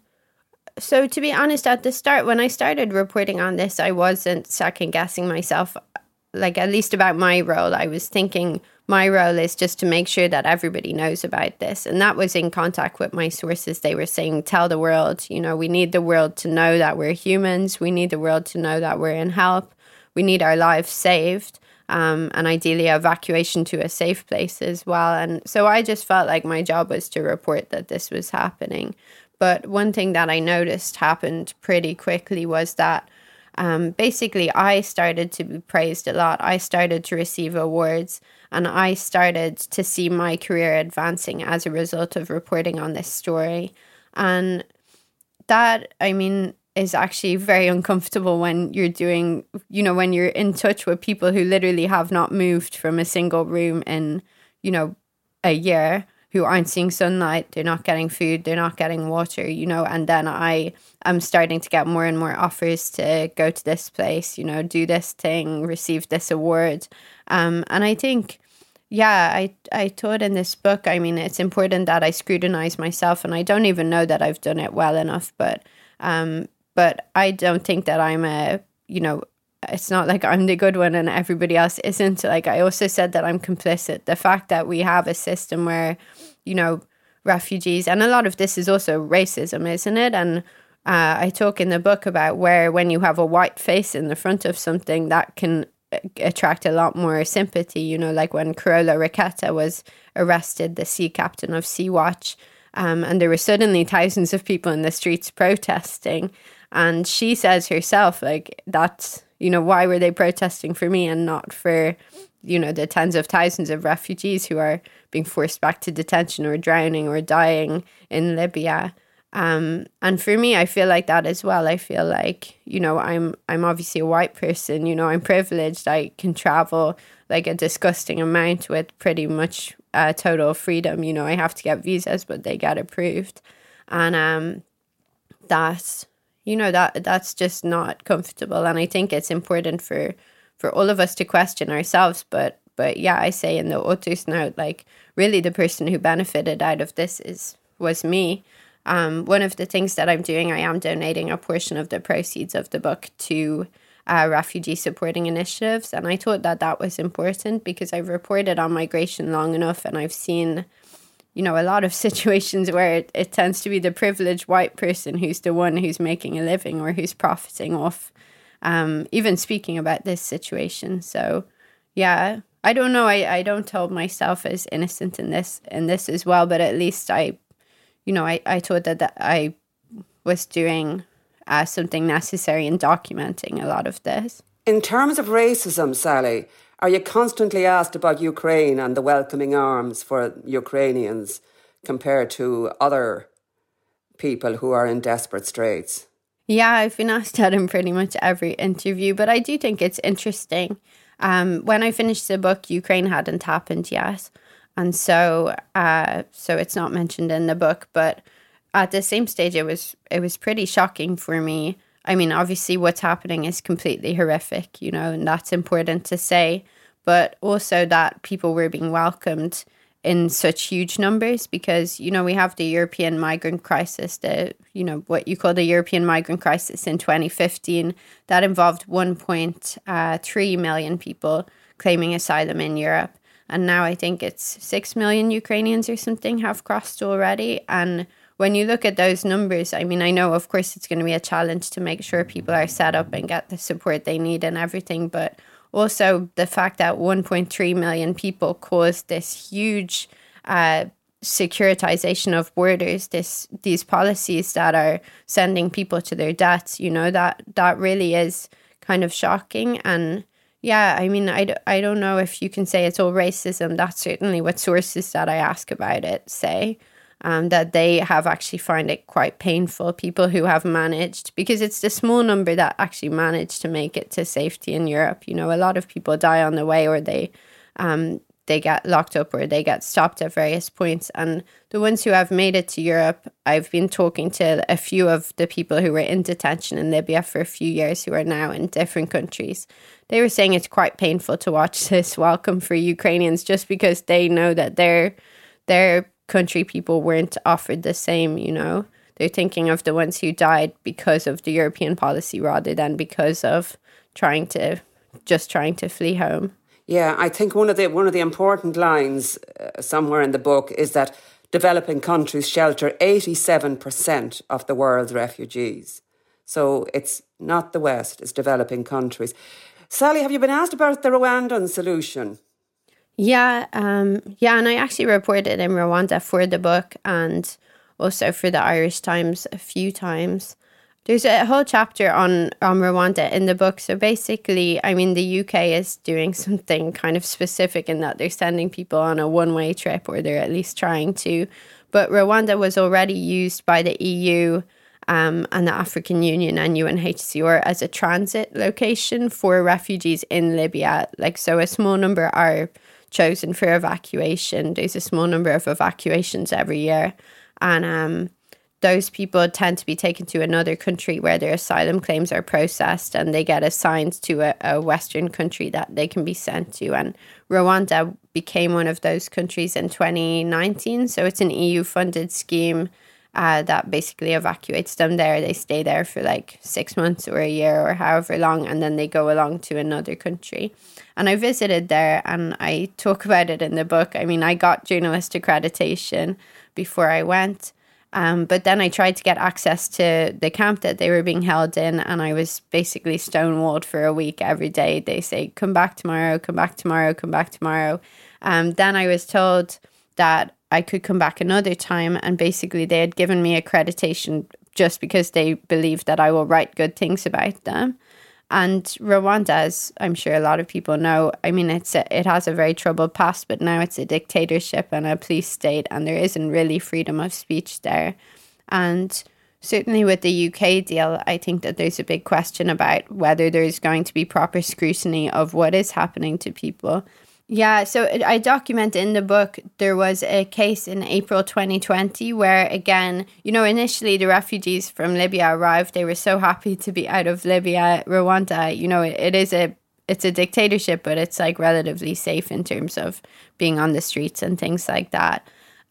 so to be honest, at the start, when I started reporting on this, I wasn't second guessing myself, like at least about my role. I was thinking my role is just to make sure that everybody knows about this. And that was in contact with my sources. They were saying, tell the world, you know, we need the world to know that we're humans. We need the world to know that we're in help. We need our lives saved. And ideally evacuation to a safe place as well. And so I just felt like my job was to report that this was happening. But one thing that I noticed happened pretty quickly was that basically I started to be praised a lot. I started to receive awards, and I started to see my career advancing as a result of reporting on this story. And that, I mean, is actually very uncomfortable when you're doing, you know, when you're in touch with people who literally have not moved from a single room in, you know, a year, who aren't seeing sunlight, they're not getting food, they're not getting water, you know, and then I am starting to get more and more offers to go to this place, you know, do this thing, receive this award. And I think, yeah, I taught in this book, I mean, it's important that I scrutinize myself, and I don't even know that I've done it well enough, but I don't think that I'm it's not like I'm the good one and everybody else isn't. Like, I also said that I'm complicit. The fact that we have a system where, you know, refugees, and a lot of this is also racism, isn't it? And I talk in the book about where when you have a white face in the front of something, that can attract a lot more sympathy, you know, like when Carola Rackete was arrested, the sea captain of Sea-Watch, and there were suddenly thousands of people in the streets protesting. And she says herself, like, that's, you know, why were they protesting for me and not for, you know, the tens of thousands of refugees who are being forced back to detention or drowning or dying in Libya. And for me, I feel like that as well. I feel like, you know, I'm obviously a white person, you know, I'm privileged. I can travel like a disgusting amount with pretty much total freedom. You know, I have to get visas, but they get approved. And that's, you know, that's just not comfortable. And I think it's important for all of us to question ourselves. But yeah, I say in the author's note, like, really the person who benefited out of this was me. One of the things that I'm doing, I am donating a portion of the proceeds of the book to refugee supporting initiatives. And I thought that was important because I've reported on migration long enough, and I've seen, you know, a lot of situations where it tends to be the privileged white person who's the one who's making a living or who's profiting off even speaking about this situation. So, yeah, I don't know. I don't hold myself as innocent in this as well, but at least I thought that I was doing something necessary in documenting a lot of this. In terms of racism, Sally, are you constantly asked about Ukraine and the welcoming arms for Ukrainians compared to other people who are in desperate straits? Yeah, I've been asked that in pretty much every interview, but I do think it's interesting. When I finished the book, Ukraine hadn't happened yet. And so it's not mentioned in the book, but at the same stage, it was pretty shocking for me. I mean, obviously what's happening is completely horrific, you know, and that's important to say, but also that people were being welcomed in such huge numbers because, you know, we have the European migrant crisis, what you call the European migrant crisis in 2015 that involved 1.3 million people claiming asylum in Europe. And now I think it's 6 million Ukrainians or something have crossed already. And when you look at those numbers, I mean, I know, of course, it's going to be a challenge to make sure people are set up and get the support they need and everything. But also the fact that 1.3 million people caused this huge securitization of borders, these policies that are sending people to their deaths, you know, that really is kind of shocking. And yeah, I mean, I don't know if you can say it's all racism. That's certainly what sources that I ask about it say. That they have actually found it quite painful, people who have managed, because it's the small number that actually managed to make it to safety in Europe. You know, a lot of people die on the way, or they get locked up, or they get stopped at various points. And the ones who have made it to Europe, I've been talking to a few of the people who were in detention in Libya for a few years who are now in different countries. They were saying it's quite painful to watch this welcome for Ukrainians, just because they know that their country people weren't offered the same, you know. They're thinking of the ones who died because of the European policy rather than because of trying to flee home. Yeah, I think one of the important lines somewhere in the book is that developing countries shelter 87% of the world's refugees. So it's not the West, it's developing countries. Sally, have you been asked about the Rwandan solution? Yeah, and I actually reported in Rwanda for the book and also for the Irish Times a few times. There's a whole chapter on Rwanda in the book. So basically, I mean, the UK is doing something kind of specific in that they're sending people on a one-way trip, or they're at least trying to. But Rwanda was already used by the EU and the African Union and UNHCR as a transit location for refugees in Libya. Like, so a small number are chosen for evacuation. There's a small number of evacuations every year. And those people tend to be taken to another country where their asylum claims are processed, and they get assigned to a Western country that they can be sent to. And Rwanda became one of those countries in 2019. So it's an EU-funded scheme that basically evacuates them there. They stay there for like 6 months or a year or however long, and then they go along to another country. And I visited there, and I talk about it in the book. I mean, I got journalist accreditation before I went. But then I tried to get access to the camp that they were being held in, and I was basically stonewalled for a week every day. They say, come back tomorrow, come back tomorrow, come back tomorrow. Then I was told that I could come back another time, and basically they had given me accreditation just because they believed that I will write good things about them. And Rwanda, as I'm sure a lot of people know, I mean, it has a very troubled past, but now it's a dictatorship and a police state, and there isn't really freedom of speech there. And certainly with the UK deal, I think that there's a big question about whether there's going to be proper scrutiny of what is happening to people. Yeah, so I document in the book, there was a case in April 2020 where, again, you know, initially the refugees from Libya arrived. They were so happy to be out of Libya. Rwanda, you know, it's a dictatorship, but it's like relatively safe in terms of being on the streets and things like that.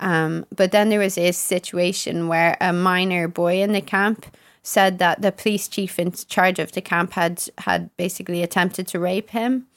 But then there was a situation where a minor boy in the camp said that the police chief in charge of the camp had basically attempted to rape him.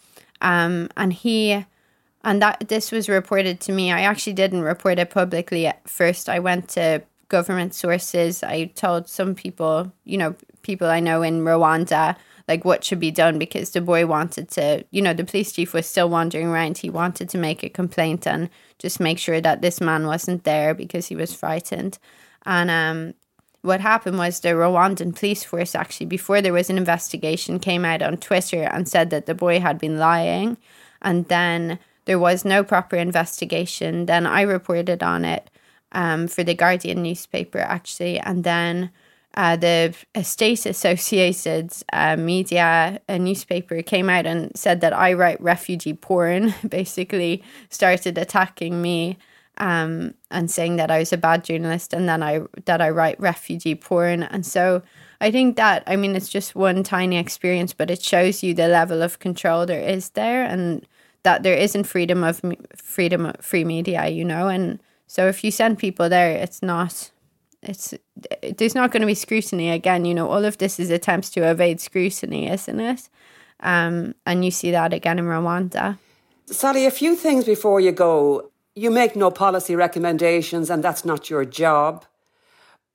This was reported to me. I actually didn't report it publicly at first. I went to government sources. I told some people, you know, people I know in Rwanda, like what should be done, because the boy wanted to, you know, the police chief was still wandering around. He wanted to make a complaint and just make sure that this man wasn't there because he was frightened. And what happened was the Rwandan police force, actually, before there was an investigation, came out on Twitter and said that the boy had been lying. And then there was no proper investigation. Then I reported on it for the Guardian newspaper, actually. And then the state-associated media, a newspaper, came out and said that I write refugee porn, basically started attacking me. And saying that I was a bad journalist, and then that I write refugee porn. And so I think that, I mean, it's just one tiny experience, but it shows you the level of control there is there, and that there isn't freedom of free media, you know. And so if you send people there, there's not going to be scrutiny again. You know, all of this is attempts to evade scrutiny, isn't it? And you see that again in Rwanda. Sally, a few things before you go. You make no policy recommendations, and that's not your job.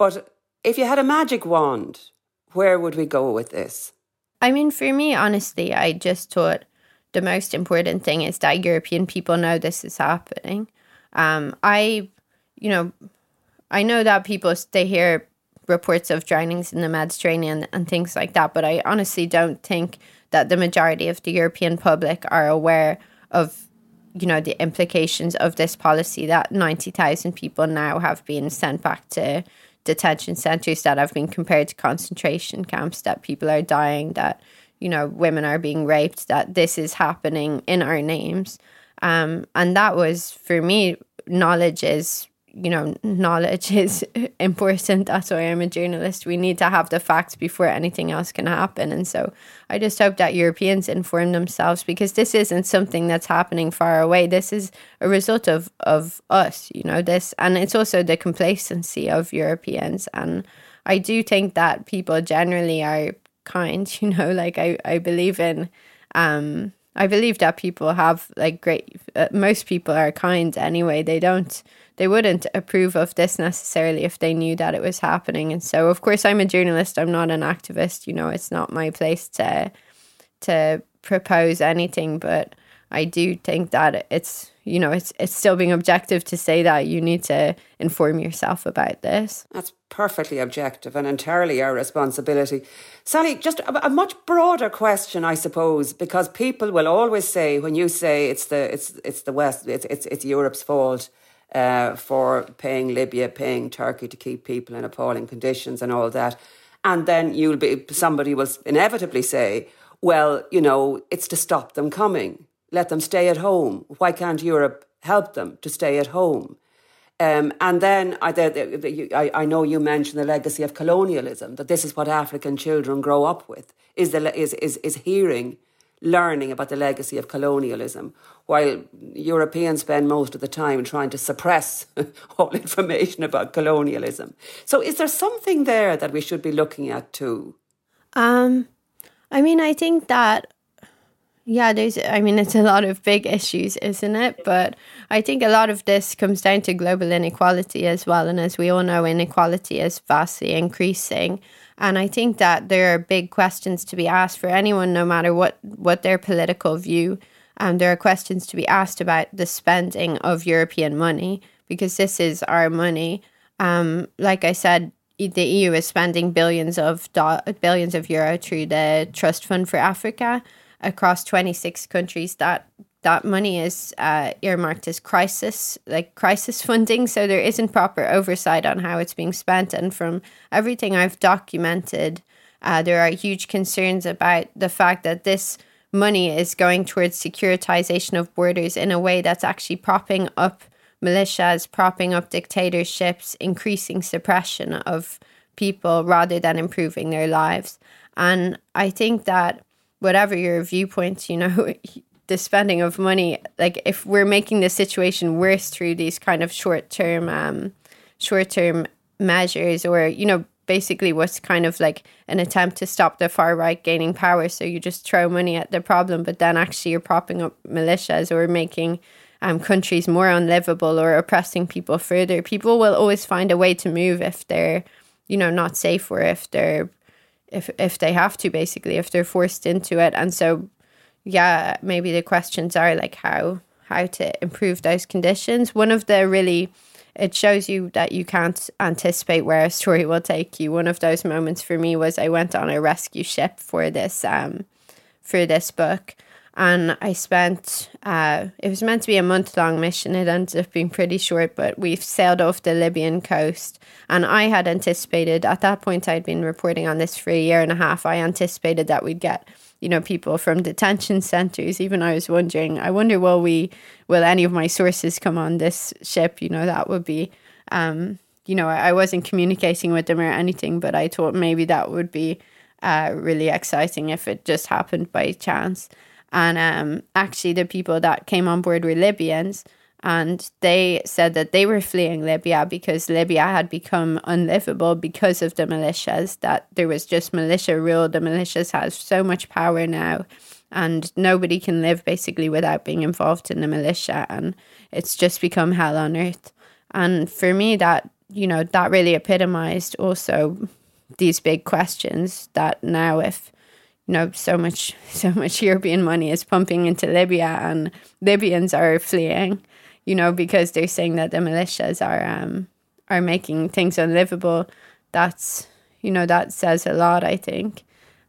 But if you had a magic wand, where would we go with this? I mean, for me, honestly, I just thought the most important thing is that European people know this is happening. I know that they hear reports of drownings in the Mediterranean and things like that, but I honestly don't think that the majority of the European public are aware of, the implications of this policy, that 90,000 people now have been sent back to detention centres that have been compared to concentration camps, that people are dying, that, women are being raped, that this is happening in our names. And that was, for me, knowledge is important. That's why I'm a journalist. We need to have the facts before anything else can happen. And so I just hope that Europeans inform themselves, because this isn't something that's happening far away. This is a result of us, this. And it's also the complacency of Europeans. And I do think that people generally are kind, I believe in... I believe that people have most people are kind anyway. They wouldn't approve of this necessarily if they knew that it was happening. And so, of course, I'm a journalist. I'm not an activist. It's not my place to propose anything. But I do think that it's still being objective to say that you need to inform yourself about this. That's perfectly objective and entirely our responsibility. Sally, just a much broader question, I suppose, because people will always say, when you say it's the West, it's Europe's fault for paying Libya, paying Turkey to keep people in appalling conditions and all that, and then somebody will inevitably say, well, it's to stop them coming. Let them stay at home. Why can't Europe help them to stay at home? And then I know you mentioned the legacy of colonialism, that this is what African children grow up with, is learning about the legacy of colonialism, while Europeans spend most of the time trying to suppress all information about colonialism. So is there something there that we should be looking at too? I think that, it's a lot of big issues, isn't it? But I think a lot of this comes down to global inequality as well. And as we all know, inequality is vastly increasing. And I think that there are big questions to be asked for anyone, no matter what their political view. There are questions to be asked about the spending of European money, because this is our money. Like I said, the EU is spending billions of euro through the Trust Fund for Africa across 26 countries. That money is earmarked as crisis funding, so there isn't proper oversight on how it's being spent. And from everything I've documented, there are huge concerns about the fact that this money is going towards securitization of borders in a way that's actually propping up militias, propping up dictatorships, increasing suppression of people rather than improving their lives. And I think that whatever your viewpoints, the spending of money, if we're making the situation worse through these kind of short-term measures, or, basically what's kind of like an attempt to stop the far right gaining power. So you just throw money at the problem, but then actually you're propping up militias or making countries more unlivable or oppressing people further. People will always find a way to move if they're, not safe, or if they have to, basically, if they're forced into it. And so, maybe the questions are how to improve those conditions. One of the it shows you that you can't anticipate where a story will take you. One of those moments for me was I went on a rescue ship for this book, and I spent, it was meant to be a month-long mission. It ended up being pretty short, but we've sailed off the Libyan coast. And I had anticipated, at that point I'd been reporting on this for a year and a half, I anticipated that we'd get, people from detention centres. Even I was wondering, will any of my sources come on this ship? That would be, I wasn't communicating with them or anything, but I thought maybe that would be really exciting if it just happened by chance. And actually the people that came on board were Libyans, and they said that they were fleeing Libya because Libya had become unlivable because of the militias, that there was just militia rule. The militias have so much power now, and nobody can live basically without being involved in the militia, and it's just become hell on earth. And for me, that you know, that really epitomised also these big questions that now if, you know, so much European money is pumping into Libya and Libyans are fleeing, you know, because they're saying that the militias are making things unlivable. That's, you know, that says a lot, I think.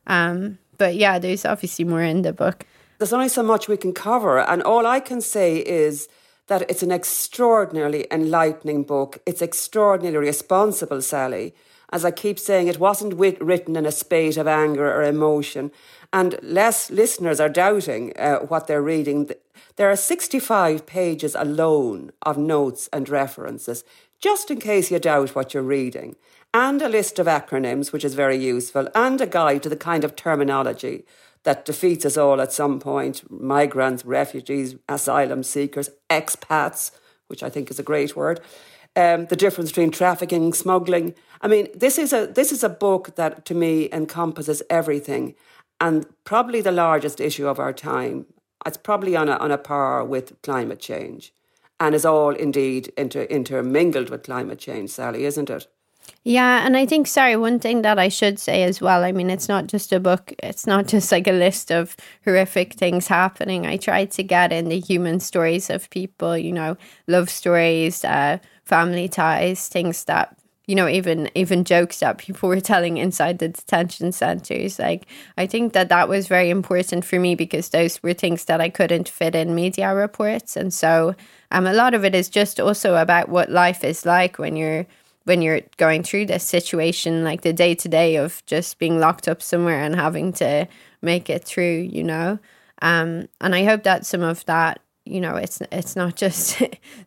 But yeah, there's obviously more in the book. There's only so much we can cover, and all I can say is that it's an extraordinarily enlightening book. It's extraordinarily responsible, Sally. As I keep saying, it wasn't written in a spate of anger or emotion, and less listeners are doubting what they're reading. There are 65 pages alone of notes and references, just in case you doubt what you're reading, and a list of acronyms, which is very useful, and a guide to the kind of terminology that defeats us all at some point: migrants, refugees, asylum seekers, expats, which I think is a great word, the difference between trafficking, smuggling. I mean, this is a book that, to me, encompasses everything, and probably the largest issue of our time. It's probably on a par with climate change, and is all indeed intermingled with climate change, Sally, isn't it? Yeah, and I think, sorry, one thing that I should say as well, I mean, it's not just a book, it's not just like a list of horrific things happening. I tried to get in the human stories of people, you know, love stories, family ties, things that, you know, even jokes that people were telling inside the detention centres. Like, I think that was very important for me because those were things that I couldn't fit in media reports. And so a lot of it is just also about what life is like when you're going through this situation, like the day-to-day of just being locked up somewhere and having to make it through, you know. And I hope that some of that, you know, it's not just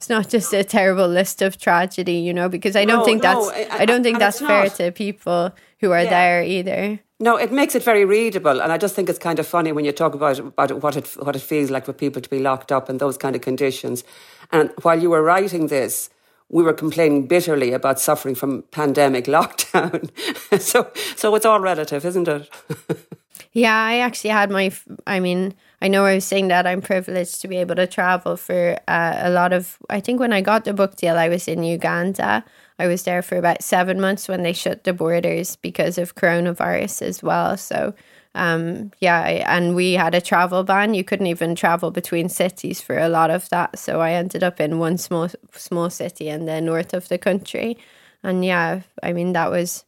a terrible list of tragedy, you know, because I don't think that's fair to people who are there either. No, it makes it very readable, and I just think it's kind of funny when you talk about what it feels like for people to be locked up in those kind of conditions. And while you were writing this, we were complaining bitterly about suffering from pandemic lockdown. So it's all relative, isn't it? Yeah, I actually had I know I was saying that I'm privileged to be able to travel for a lot of, I think when I got the book deal, I was in Uganda. I was there for about 7 months when they shut the borders because of coronavirus as well. So and we had a travel ban. You couldn't even travel between cities for a lot of that. So I ended up in one small city in the north of the country. And yeah, I mean, that was,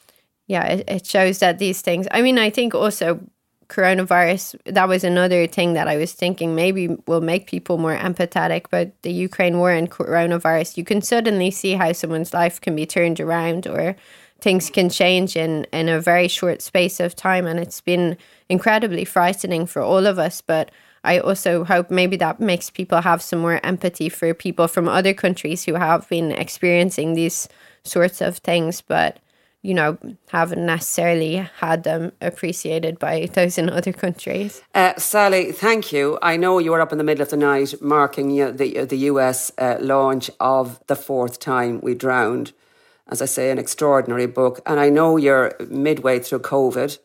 it shows that these things, I mean, I think also coronavirus, that was another thing that I was thinking maybe will make people more empathetic about the Ukraine war and coronavirus. You can suddenly see how someone's life can be turned around or things can change in a very short space of time. And it's been incredibly frightening for all of us. But I also hope maybe that makes people have some more empathy for people from other countries who have been experiencing these sorts of things, but, you know, haven't necessarily had them appreciated by those in other countries. Sally, thank you. I know you were up in the middle of the night marking the US launch of The Fourth Time We Drowned. As I say, an extraordinary book. And I know you're midway through COVID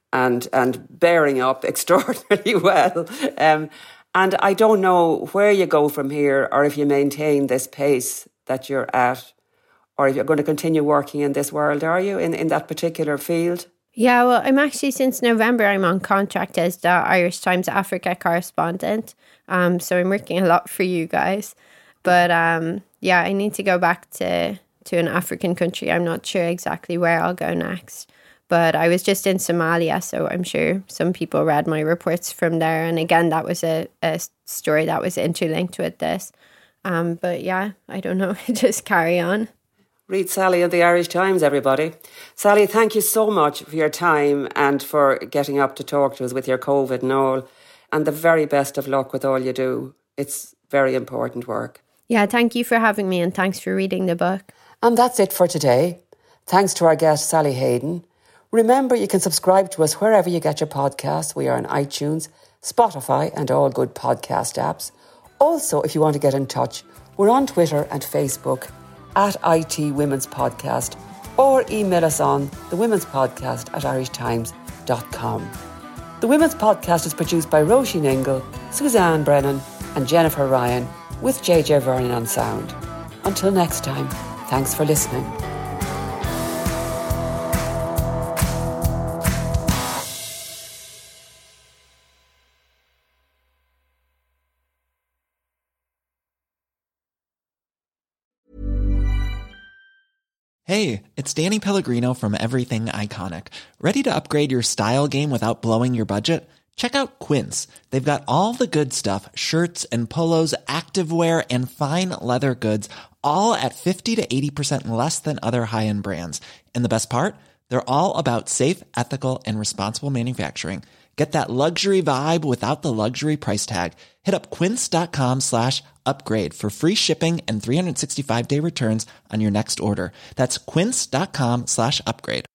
and bearing up extraordinarily well. And I don't know where you go from here, or if you maintain this pace that you're at, or if you're going to continue working in this world, are you, in that particular field? Yeah, well, I'm actually, since November, I'm on contract as the Irish Times Africa correspondent. So I'm working a lot for you guys. But I need to go back to an African country. I'm not sure exactly where I'll go next. But I was just in Somalia, so I'm sure some people read my reports from there. And again, that was a story that was interlinked with this. But yeah, I don't know, just carry on. Read Sally in the Irish Times, everybody. Sally, thank you so much for your time and for getting up to talk to us with your COVID and all. And the very best of luck with all you do. It's very important work. Yeah, thank you for having me, and thanks for reading the book. And that's it for today. Thanks to our guest, Sally Hayden. Remember, you can subscribe to us wherever you get your podcasts. We are on iTunes, Spotify, and all good podcast apps. Also, if you want to get in touch, we're on Twitter and Facebook at IT Women's Podcast, or email us on thewomenspodcast@irishtimes.com. The Women's Podcast is produced by Roisin Ingle, Suzanne Brennan, and Jennifer Ryan, with JJ Vernon on sound. Until next time, Thanks for listening. Hey, it's Danny Pellegrino from Everything Iconic. Ready to upgrade your style game without blowing your budget? Check out Quince. They've got all the good stuff, shirts and polos, activewear, and fine leather goods, all at 50 to 80% less than other high-end brands. And the best part? They're all about safe, ethical, and responsible manufacturing. Get that luxury vibe without the luxury price tag. Hit up quince.com/upgrade for free shipping and 365-day returns on your next order. That's quince.com/upgrade.